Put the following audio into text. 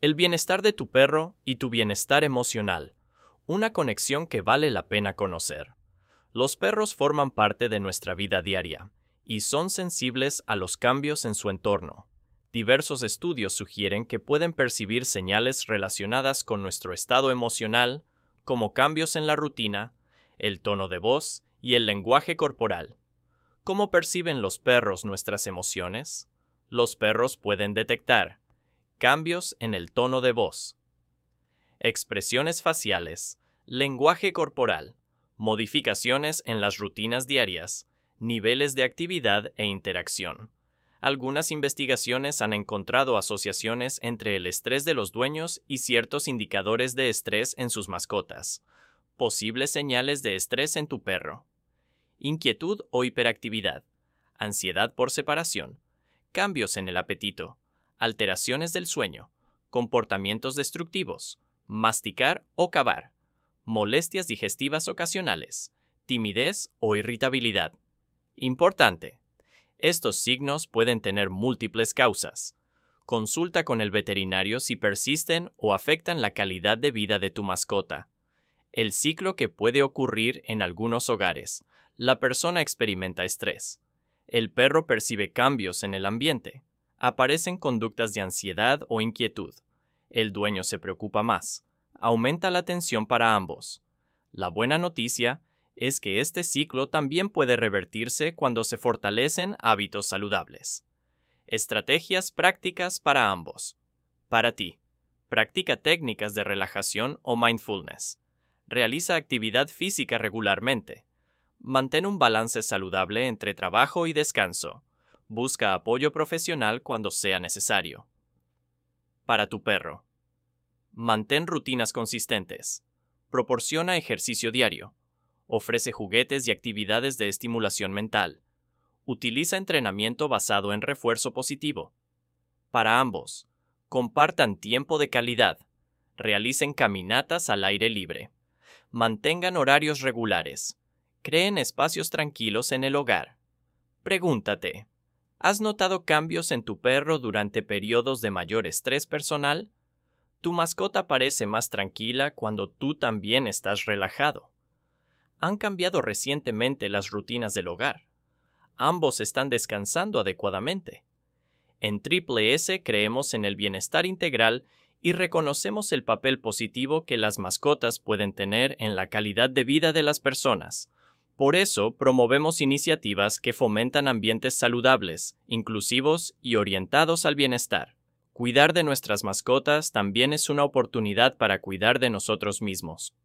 El bienestar de tu perro y tu bienestar emocional. Una conexión que vale la pena conocer. Los perros forman parte de nuestra vida diaria y son sensibles a los cambios en su entorno. Diversos estudios sugieren que pueden percibir señales relacionadas con nuestro estado emocional, como cambios en la rutina, el tono de voz y el lenguaje corporal. ¿Cómo perciben los perros nuestras emociones? Los perros pueden detectar cambios en el tono de voz, expresiones faciales, lenguaje corporal, modificaciones en las rutinas diarias, niveles de actividad e interacción. Algunas investigaciones han encontrado asociaciones entre el estrés de los dueños y ciertos indicadores de estrés en sus mascotas. Posibles señales de estrés en tu perro. Inquietud o hiperactividad, ansiedad por separación, cambios en el apetito, alteraciones del sueño, comportamientos destructivos, masticar o cavar, molestias digestivas ocasionales, timidez o irritabilidad. Importante. Estos signos pueden tener múltiples causas. Consulta con el veterinario si persisten o afectan la calidad de vida de tu mascota. El ciclo que puede ocurrir en algunos hogares. La persona experimenta estrés. El perro percibe cambios en el ambiente. Aparecen conductas de ansiedad o inquietud. El dueño se preocupa más. Aumenta la tensión para ambos. La buena noticia es que este ciclo también puede revertirse cuando se fortalecen hábitos saludables. Estrategias prácticas para ambos. Para ti, practica técnicas de relajación o mindfulness. Realiza actividad física regularmente. Mantén un balance saludable entre trabajo y descanso. Busca apoyo profesional cuando sea necesario. Para tu perro. Mantén rutinas consistentes. Proporciona ejercicio diario. Ofrece juguetes y actividades de estimulación mental. Utiliza entrenamiento basado en refuerzo positivo. Para ambos, compartan tiempo de calidad. Realicen caminatas al aire libre. Mantengan horarios regulares. Creen espacios tranquilos en el hogar. Pregúntate, ¿has notado cambios en tu perro durante periodos de mayor estrés personal? Tu mascota parece más tranquila cuando tú también estás relajado. ¿Han cambiado recientemente las rutinas del hogar? Ambos están descansando adecuadamente. En Triple S creemos en el bienestar integral y reconocemos el papel positivo que las mascotas pueden tener en la calidad de vida de las personas. Por eso, promovemos iniciativas que fomentan ambientes saludables, inclusivos y orientados al bienestar. Cuidar de nuestras mascotas también es una oportunidad para cuidar de nosotros mismos.